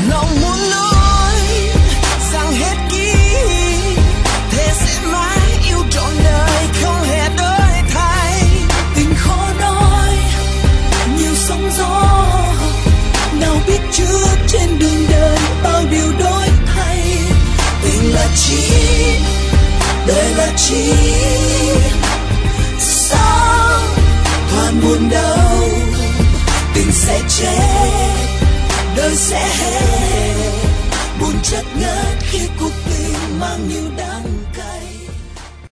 Lòng muốn nói rằng hết ký, thế sẽ mãi yêu trọn đời không hề đổi thay. Tình khó nói, nhiều sóng gió, nào biết trước trên đường đời bao điều đổi thay. Tình là chi, đời là chi, sao thoàn buồn đâu. Tình sẽ chết, đời sẽ hết, buồn chợt ngất khi cuộc tình mang nhiều đắng.